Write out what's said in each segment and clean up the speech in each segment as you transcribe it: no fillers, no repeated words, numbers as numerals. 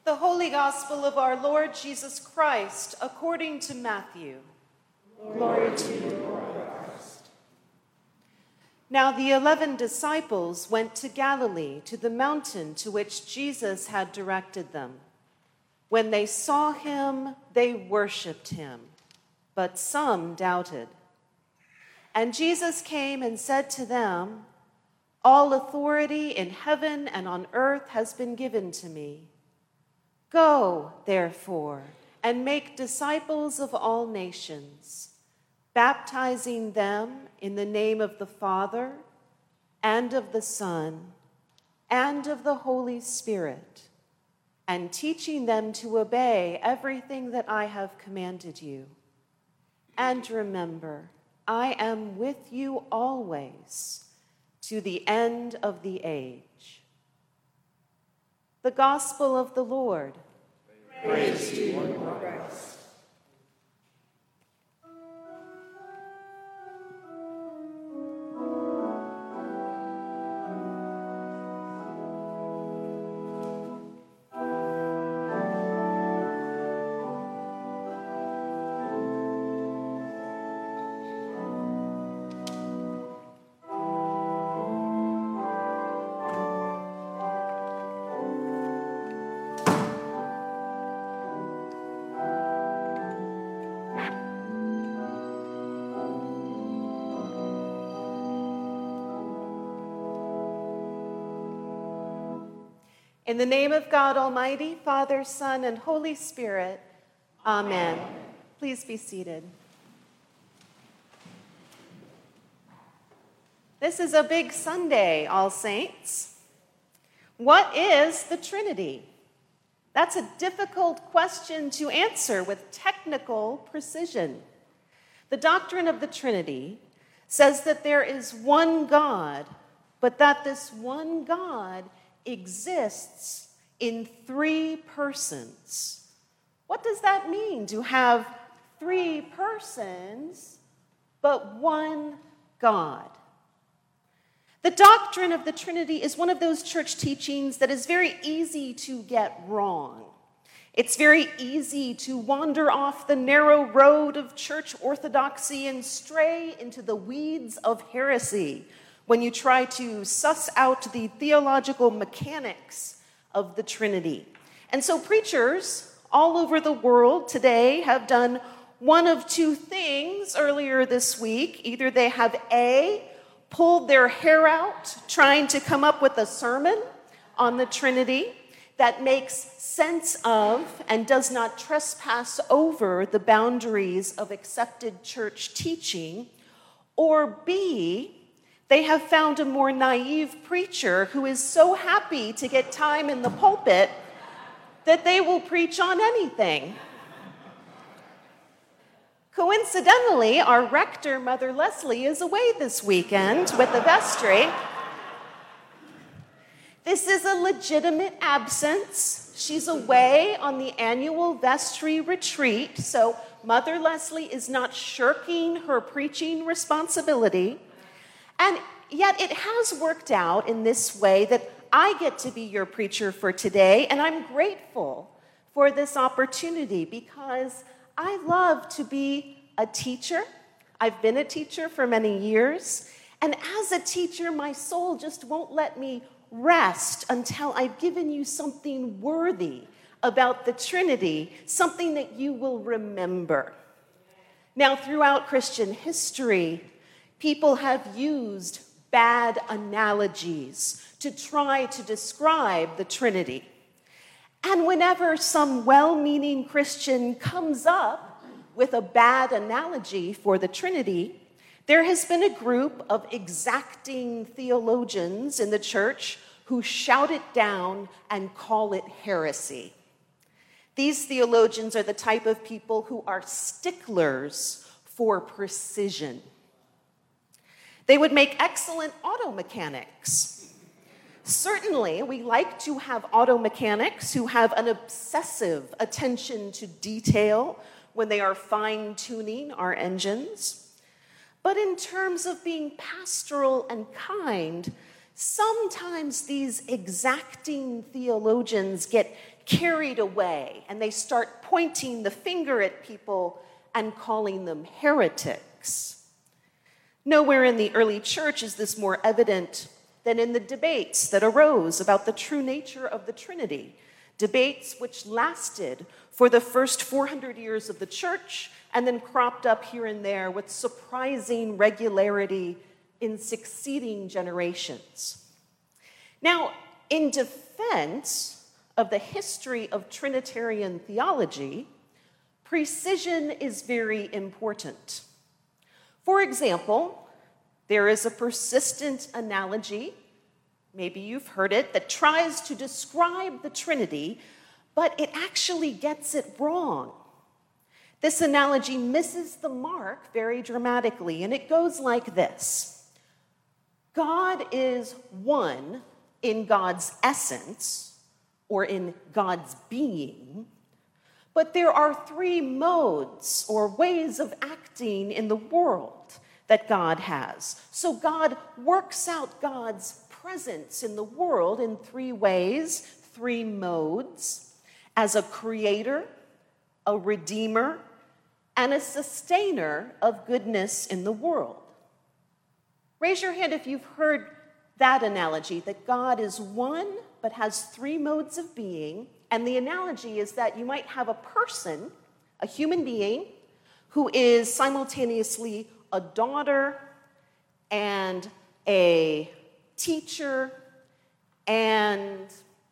The Holy Gospel of our Lord Jesus Christ according to Matthew. Glory to you, Lord Christ. Now the 11 disciples went to Galilee, to the mountain to which Jesus had directed them. When they saw him, they worshipped him, but some doubted. And Jesus came and said to them, "All authority in heaven and on earth has been given to me. Go, therefore, and make disciples of all nations, baptizing them in the name of the Father, and of the Son, and of the Holy Spirit, and teaching them to obey everything that I have commanded you. And remember, I am with you always, to the end of the age." The Gospel of the Lord. Praise to you, Lord Christ. In the name of God Almighty, Father, Son, and Holy Spirit, Amen. Please be seated. This is a big Sunday, All Saints. What is the Trinity? That's a difficult question to answer with technical precision. The doctrine of the Trinity says that there is one God, but that this one God exists in three persons. What does that mean, to have three persons, but one God? The doctrine of the Trinity is one of those church teachings that is very easy to get wrong. It's very easy to wander off the narrow road of church orthodoxy and stray into the weeds of heresy when you try to suss out the theological mechanics of the Trinity. And so preachers all over the world today have done one of two things earlier this week. Either they have A, pulled their hair out trying to come up with a sermon on the Trinity that makes sense of and does not trespass over the boundaries of accepted church teaching, or B, they have found a more naive preacher who is so happy to get time in the pulpit that they will preach on anything. Coincidentally, our rector, Mother Leslie, is away this weekend with the vestry. This is a legitimate absence. She's away on the annual vestry retreat, so Mother Leslie is not shirking her preaching responsibility. And yet it has worked out in this way that I get to be your preacher for today, and I'm grateful for this opportunity because I love to be a teacher. I've been a teacher for many years, and as a teacher, my soul just won't let me rest until I've given you something worthy about the Trinity, something that you will remember. Now, throughout Christian history, people have used bad analogies to try to describe the Trinity. And whenever some well-meaning Christian comes up with a bad analogy for the Trinity, there has been a group of exacting theologians in the church who shout it down and call it heresy. These theologians are the type of people who are sticklers for precision. They would make excellent auto mechanics. Certainly, we like to have auto mechanics who have an obsessive attention to detail when they are fine-tuning our engines. But in terms of being pastoral and kind, sometimes these exacting theologians get carried away and they start pointing the finger at people and calling them heretics. Nowhere in the early church is this more evident than in the debates that arose about the true nature of the Trinity, debates which lasted for the first 400 years of the church and then cropped up here and there with surprising regularity in succeeding generations. Now, in defense of the history of Trinitarian theology, precision is very important. For example, there is a persistent analogy, maybe you've heard it, that tries to describe the Trinity, but it actually gets it wrong. This analogy misses the mark very dramatically, and it goes like this. God is one in God's essence, or in God's being, but there are three modes or ways of acting in the world that God has. So God works out God's presence in the world in three ways, three modes, as a creator, a redeemer, and a sustainer of goodness in the world. Raise your hand if you've heard that analogy, that God is one but has three modes of being. And the analogy is that you might have a person, a human being, who is simultaneously a daughter and a teacher and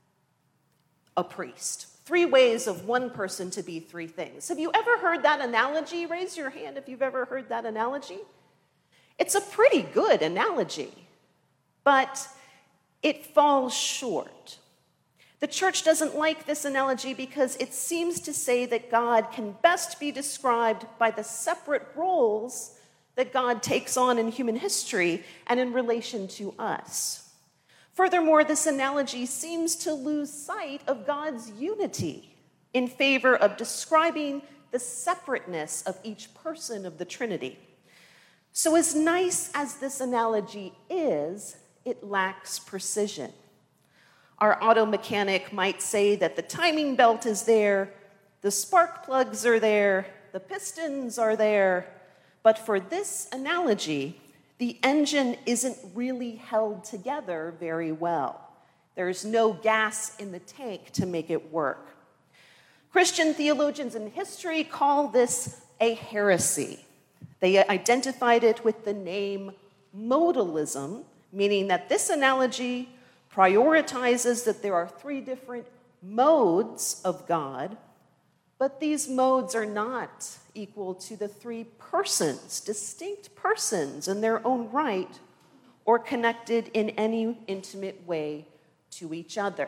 a priest. Three ways of one person to be three things. Have you ever heard that analogy? Raise your hand if you've ever heard that analogy. It's a pretty good analogy, but it falls short. The church doesn't like this analogy because it seems to say that God can best be described by the separate roles that God takes on in human history and in relation to us. Furthermore, this analogy seems to lose sight of God's unity in favor of describing the separateness of each person of the Trinity. So as nice as this analogy is, it lacks precision. Our auto mechanic might say that the timing belt is there, the spark plugs are there, the pistons are there, but for this analogy, the engine isn't really held together very well. There's no gas in the tank to make it work. Christian theologians in history call this a heresy. They identified it with the name modalism, meaning that this analogy prioritizes that there are three different modes of God, but these modes are not equal to the three persons, distinct persons in their own right, or connected in any intimate way to each other.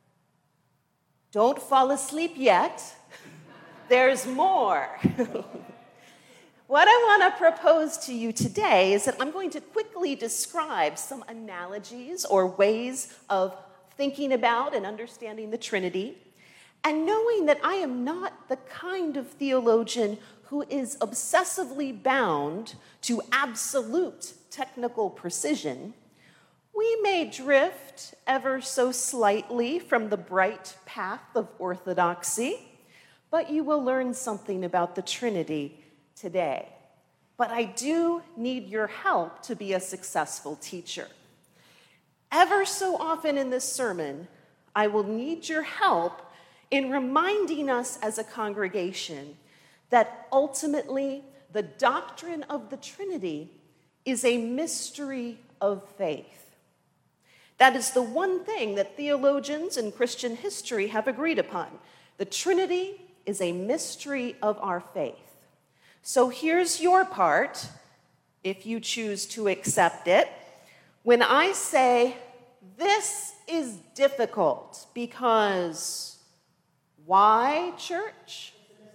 Don't fall asleep yet. There's more. What I want to propose to you today is that I'm going to quickly describe some analogies or ways of thinking about and understanding the Trinity, and knowing that I am not the kind of theologian who is obsessively bound to absolute technical precision, we may drift ever so slightly from the bright path of orthodoxy, but you will learn something about the Trinity today. But I do need your help to be a successful teacher. Ever so often in this sermon, I will need your help in reminding us as a congregation that ultimately the doctrine of the Trinity is a mystery of faith. That is the one thing that theologians in Christian history have agreed upon. The Trinity is a mystery of our faith. So here's your part, if you choose to accept it. When I say, this is difficult because why, church?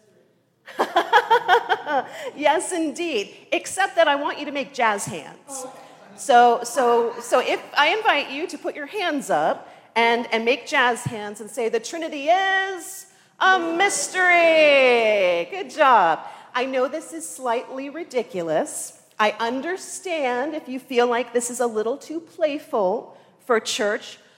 Yes, indeed. Except that I want you to make jazz hands. So if I invite you to put your hands up and make jazz hands and say, the Trinity is a mystery. Good job. I know this is slightly ridiculous. I understand if you feel like this is a little too playful for church,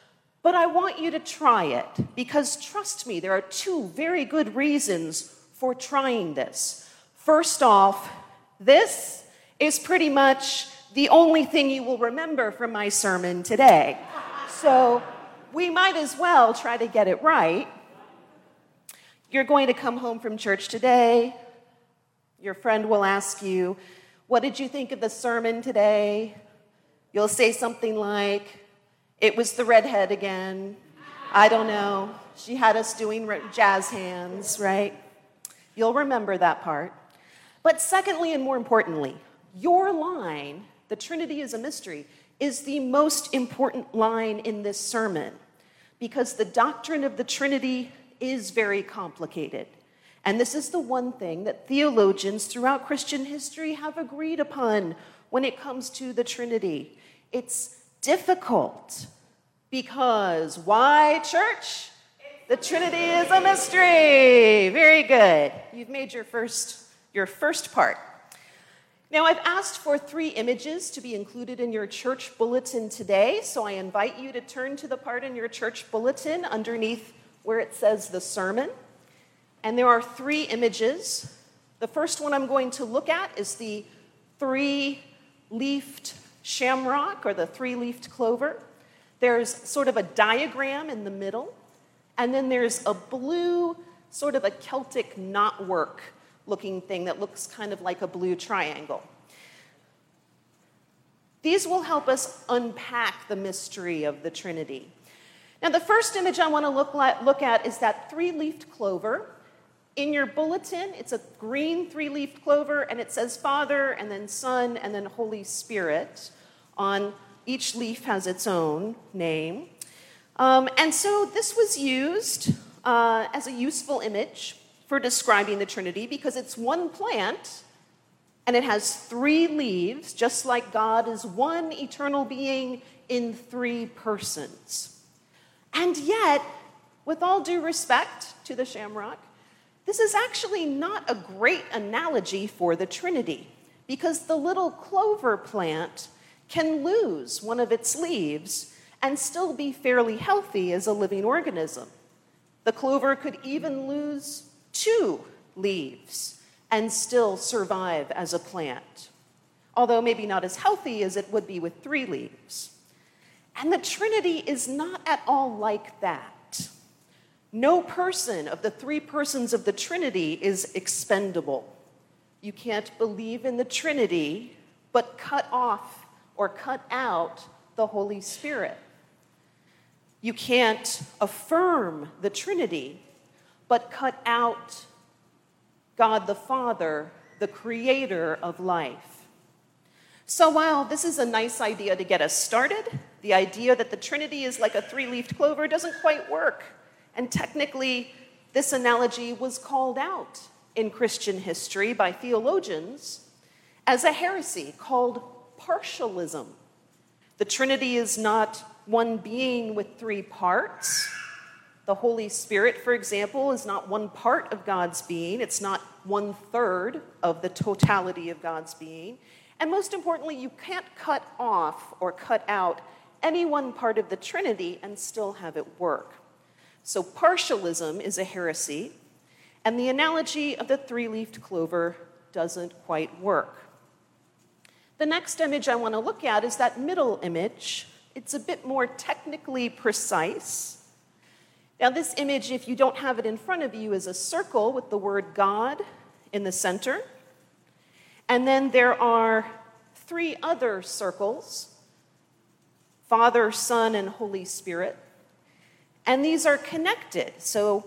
But I want you to try it, because trust me, there are two very good reasons for trying this. First off, this is pretty much the only thing you will remember from my sermon today. So we might as well try to get it right. You're going to come home from church today. Your friend will ask you, "What did you think of the sermon today?" You'll say something like, "It was the redhead again. I don't know. She had us doing jazz hands," right? You'll remember that part. But secondly, and more importantly, your line, "The Trinity is a mystery," is the most important line in this sermon, because the doctrine of the Trinity is very complicated. And this is the one thing that theologians throughout Christian history have agreed upon when it comes to the Trinity. It's difficult because why, church? The Trinity is a mystery. Very good. You've made your first part. Now, I've asked for 3 images to be included in your church bulletin today, so I invite you to turn to the part in your church bulletin underneath where it says the sermon. And there are 3 images. The first one I'm going to look at is the 3-leafed shamrock, or the 3-leafed clover. There's sort of a diagram in the middle, and then there's a blue, sort of a Celtic knotwork looking thing that looks kind of like a blue triangle. These will help us unpack the mystery of the Trinity. Now, the first image I want to look at is that 3-leafed clover. In your bulletin, it's a green 3-leafed clover, and it says Father, and then Son, and then Holy Spirit. On each leaf has its own name. And so this was used as a useful image for describing the Trinity, because it's one plant, and it has 3 leaves, just like God is one eternal being in 3 persons. And yet, with all due respect to the shamrock, this is actually not a great analogy for the Trinity, because the little clover plant can lose one of its leaves and still be fairly healthy as a living organism. The clover could even lose 2 leaves and still survive as a plant, although maybe not as healthy as it would be with 3 leaves. And the Trinity is not at all like that. No person of the 3 persons of the Trinity is expendable. You can't believe in the Trinity, but cut off or cut out the Holy Spirit. You can't affirm the Trinity, but cut out God the Father, the creator of life. So while this is a nice idea to get us started, the idea that the Trinity is like a 3-leafed clover doesn't quite work. And technically, this analogy was called out in Christian history by theologians as a heresy called partialism. The Trinity is not one being with 3 parts. The Holy Spirit, for example, is not one part of God's being. It's not 1/3 of the totality of God's being. And most importantly, you can't cut off or cut out any one part of the Trinity and still have it work. So partialism is a heresy, and the analogy of the 3-leafed clover doesn't quite work. The next image I want to look at is that middle image. It's a bit more technically precise. Now, this image, if you don't have it in front of you, is a circle with the word God in the center. And then there are 3 other circles: Father, Son, and Holy Spirit. And these are connected. So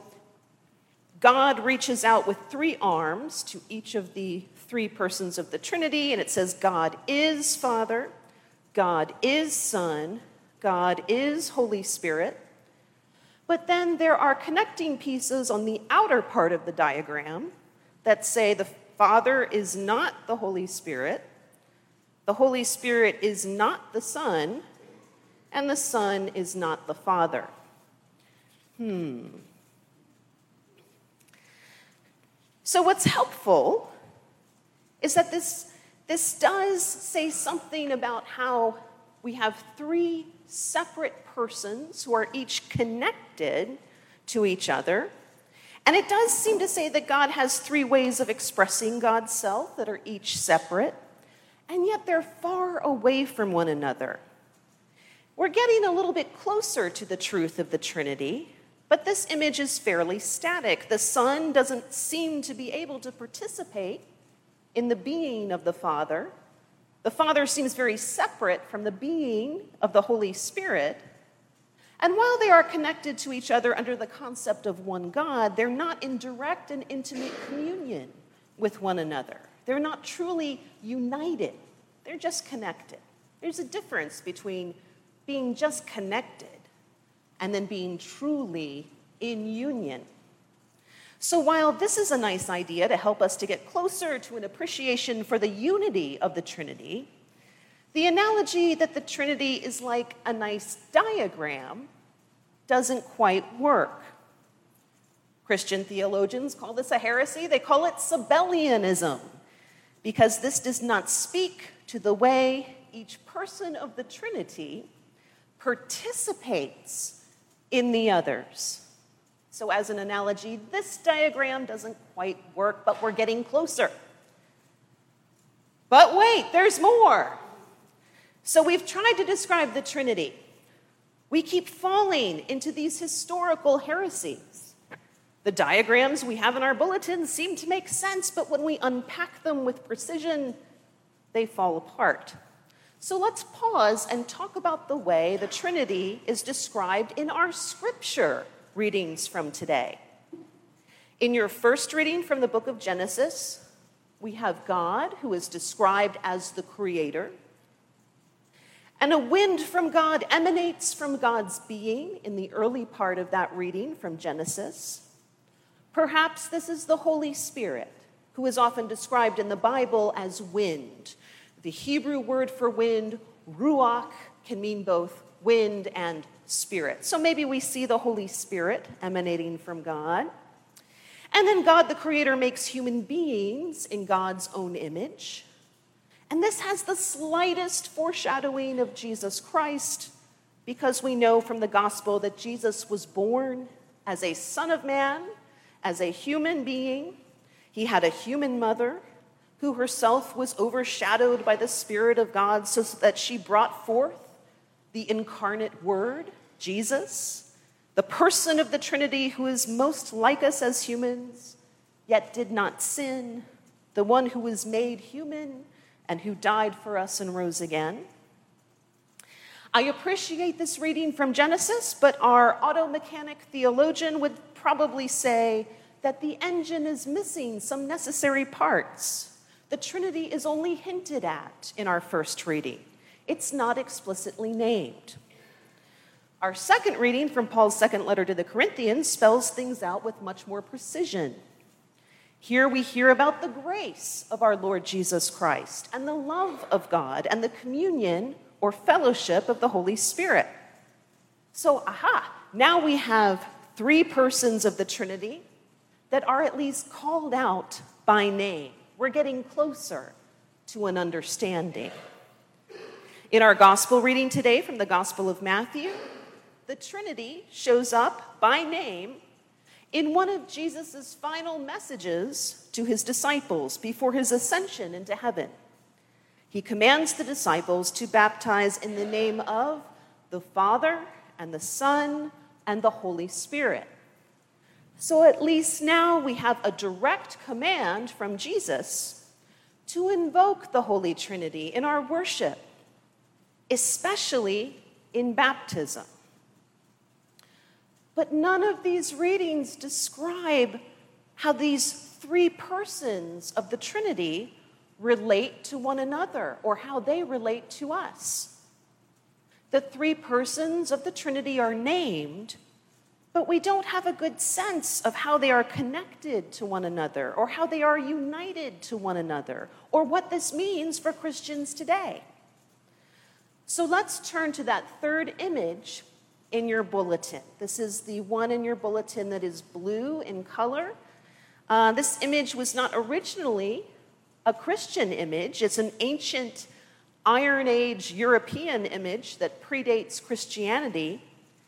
God reaches out with 3 arms to each of the 3 persons of the Trinity, and it says God is Father, God is Son, God is Holy Spirit. But then there are connecting pieces on the outer part of the diagram that say the Father is not the Holy Spirit Spirit is not the Son, and the Son is not the Father. So what's helpful is that this does say something about how we have three separate persons who are each connected to each other. And it does seem to say that God has three ways of expressing God's self that are each separate, and yet they're far away from one another. We're getting a little bit closer to the truth of the Trinity, but this image is fairly static. The Son doesn't seem to be able to participate in the being of the Father. The Father seems very separate from the being of the Holy Spirit. And while they are connected to each other under the concept of one God, they're not in direct and intimate communion with one another. They're not truly united. They're just connected. There's a difference between being just connected and then being truly in union. So while this is a nice idea to help us to get closer to an appreciation for the unity of the Trinity, the analogy that the Trinity is like a nice diagram doesn't quite work. Christian theologians call this a heresy. They call it Sabellianism, because this does not speak to the way each person of the Trinity participates in the others. So as an analogy, this diagram doesn't quite work, but we're getting closer. But wait, there's more. So we've tried to describe the Trinity. We keep falling into these historical heresies. The diagrams we have in our bulletins seem to make sense, but when we unpack them with precision, they fall apart. So let's pause and talk about the way the Trinity is described in our scripture readings from today. In your first reading from the book of Genesis, we have God, who is described as the creator. And a wind from God emanates from God's being in the early part of that reading from Genesis. Perhaps this is the Holy Spirit, who is often described in the Bible as wind. The Hebrew word for wind, ruach, can mean both wind and spirit. So maybe we see the Holy Spirit emanating from God. And then God, the Creator, makes human beings in God's own image. And this has the slightest foreshadowing of Jesus Christ, because we know from the gospel that Jesus was born as a son of man, as a human being. He had a human mother who herself was overshadowed by the Spirit of God so that she brought forth the incarnate Word, Jesus, the person of the Trinity who is most like us as humans, yet did not sin, the one who was made human and who died for us and rose again. I appreciate this reading from Genesis, but our auto mechanic theologian would probably say that the engine is missing some necessary parts. The Trinity is only hinted at in our first reading. It's not explicitly named. Our second reading from Paul's second letter to the Corinthians spells things out with much more precision. Here we hear about the grace of our Lord Jesus Christ and the love of God and the communion or fellowship of the Holy Spirit. So, now we have three persons of the Trinity that are at least called out by name. We're getting closer to an understanding. In our gospel reading today from the Gospel of Matthew, the Trinity shows up by name in one of Jesus' final messages to his disciples before his ascension into heaven. He commands the disciples to baptize in the name of the Father and the Son and the Holy Spirit. So at least now we have a direct command from Jesus to invoke the Holy Trinity in our worship, especially in baptism. But none of these readings describe how these three persons of the Trinity relate to one another or how they relate to us. The three persons of the Trinity are named, but we don't have a good sense of how they are connected to one another or how they are united to one another or what this means for Christians today. So let's turn to that third image in your bulletin. This is the one in your bulletin that is blue in color. This image was not originally a Christian image. It's an ancient Iron Age European image that predates Christianity.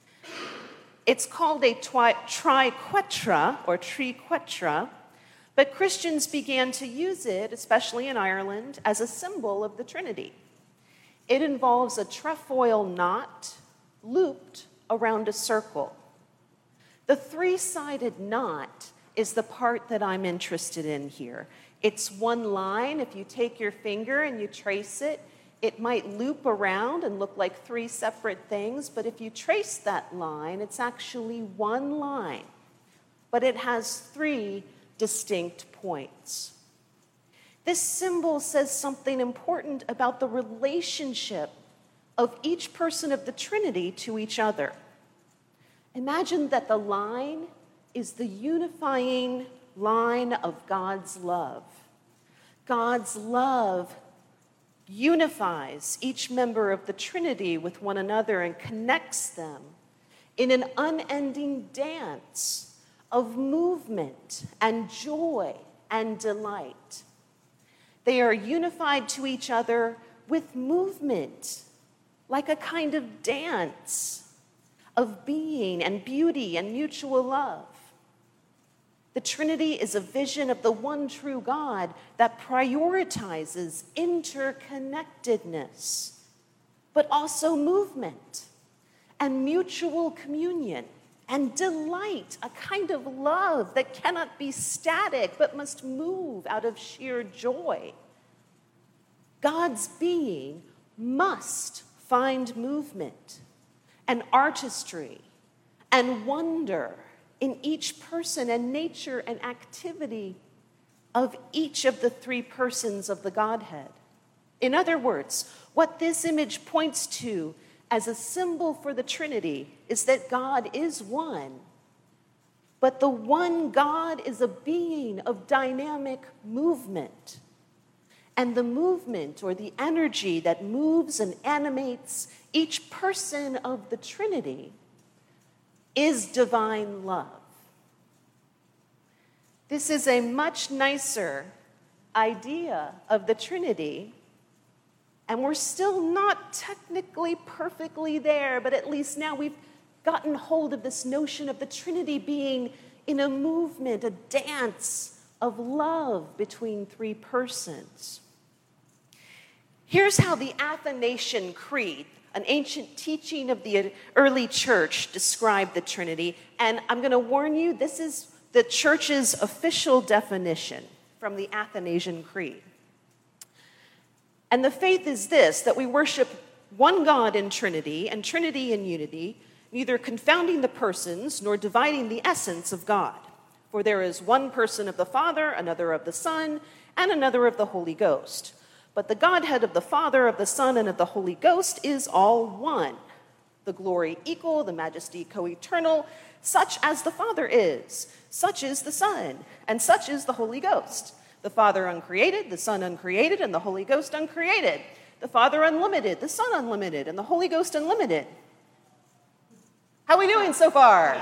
It's called a triquetra or triquetra, but Christians began to use it, especially in Ireland, as a symbol of the Trinity. It involves a trefoil knot looped around a circle. The three-sided knot is the part that I'm interested in here. It's one line. If you take your finger and you trace it, it might loop around and look like three separate things, but if you trace that line, it's actually one line, but it has three distinct points. This symbol says something important about the relationship of each person of the Trinity to each other. Imagine that the line is the unifying line of God's love. God's love unifies each member of the Trinity with one another and connects them in an unending dance of movement and joy and delight. They are unified to each other with movement, like a kind of dance of being and beauty and mutual love. The Trinity is a vision of the one true God that prioritizes interconnectedness, but also movement and mutual communion and delight, a kind of love that cannot be static but must move out of sheer joy. God's being must find movement and artistry and wonder in each person and nature and activity of each of the three persons of the Godhead. In other words, what this image points to as a symbol for the Trinity is that God is one, but the one God is a being of dynamic movement. And the movement or the energy that moves and animates each person of the Trinity is divine love. This is a much nicer idea of the Trinity, and we're still not technically perfectly there, but at least now we've gotten hold of this notion of the Trinity being in a movement, a dance of love between three persons. Here's how the Athanasian Creed, an ancient teaching of the early church, described the Trinity. And I'm going to warn you, this is the church's official definition from the Athanasian Creed. And the faith is this, that we worship one God in Trinity and Trinity in unity, neither confounding the persons nor dividing the essence of God. For there is one person of the Father, another of the Son, and another of the Holy Ghost. But the Godhead of the Father, of the Son, and of the Holy Ghost is all one. The glory equal, the majesty co-eternal, such as the Father is, such is the Son, and such is the Holy Ghost. The Father uncreated, the Son uncreated, and the Holy Ghost uncreated. The Father unlimited, the Son unlimited, and the Holy Ghost unlimited. How are we doing so far?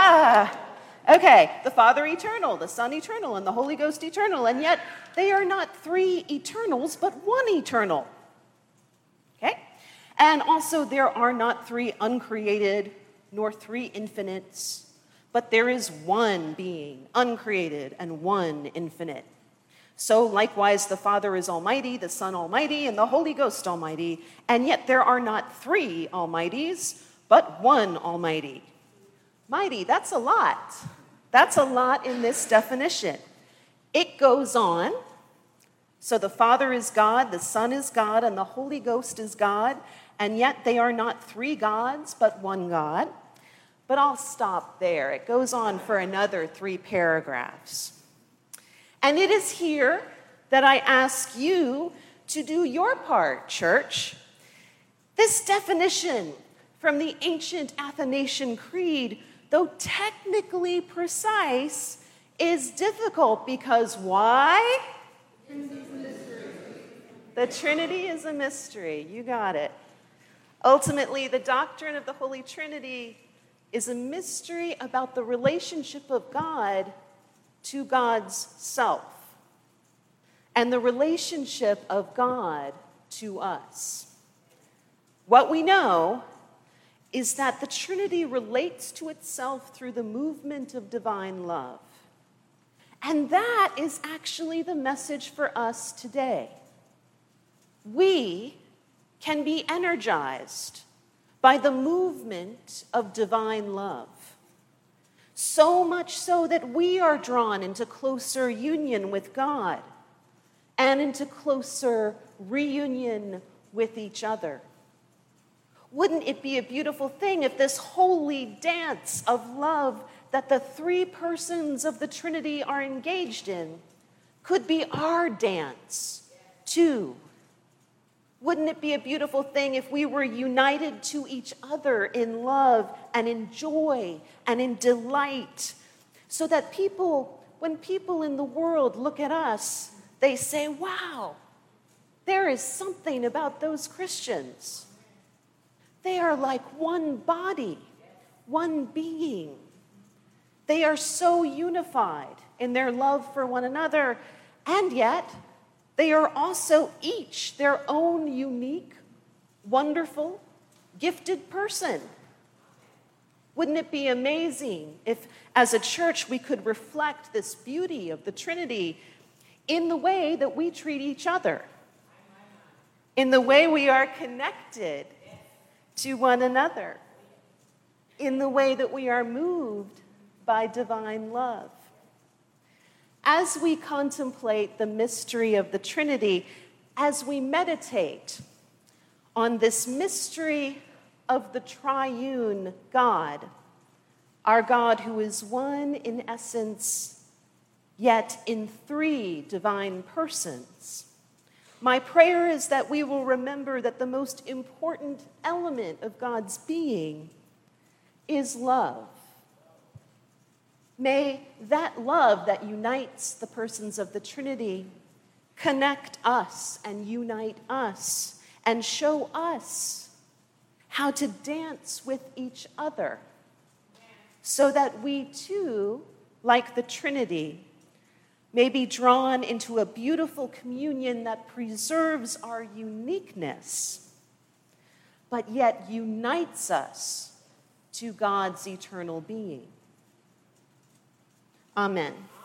Okay, the Father eternal, the Son eternal, and the Holy Ghost eternal, and yet they are not three eternals, but one eternal. Okay? And also there are not three uncreated, nor three infinites, but there is one being, uncreated, and one infinite. So likewise, the Father is almighty, the Son almighty, and the Holy Ghost almighty, and yet there are not three almighties, but one almighty. Mighty, that's a lot. That's a lot in this definition. It goes on. So the Father is God, the Son is God, and the Holy Ghost is God, and yet they are not three gods, but one God. But I'll stop there. It goes on for another 3 paragraphs. And it is here that I ask you to do your part, church. This definition from the ancient Athanasian Creed, though technically precise, is difficult because why? The Trinity is a mystery. You got it. Ultimately, the doctrine of the Holy Trinity is a mystery about the relationship of God to God's self and the relationship of God to us. What we know is that the Trinity relates to itself through the movement of divine love. And that is actually the message for us today. We can be energized by the movement of divine love. So much so that we are drawn into closer union with God and into closer reunion with each other. Wouldn't it be a beautiful thing if this holy dance of love that the three persons of the Trinity are engaged in could be our dance too? Wouldn't it be a beautiful thing if we were united to each other in love and in joy and in delight, so that when people in the world look at us, they say, wow, there is something about those Christians. They are like one body, one being. They are so unified in their love for one another, and yet they are also each their own unique, wonderful, gifted person. Wouldn't it be amazing if, as a church, we could reflect this beauty of the Trinity in the way that we treat each other, in the way we are connected to one another, in the way that we are moved by divine love? As we contemplate the mystery of the Trinity, as we meditate on this mystery of the triune God, our God who is one in essence, yet in three divine persons, my prayer is that we will remember that the most important element of God's being is love. May that love that unites the persons of the Trinity connect us and unite us and show us how to dance with each other, so that we too, like the Trinity, may be drawn into a beautiful communion that preserves our uniqueness, but yet unites us to God's eternal being. Amen.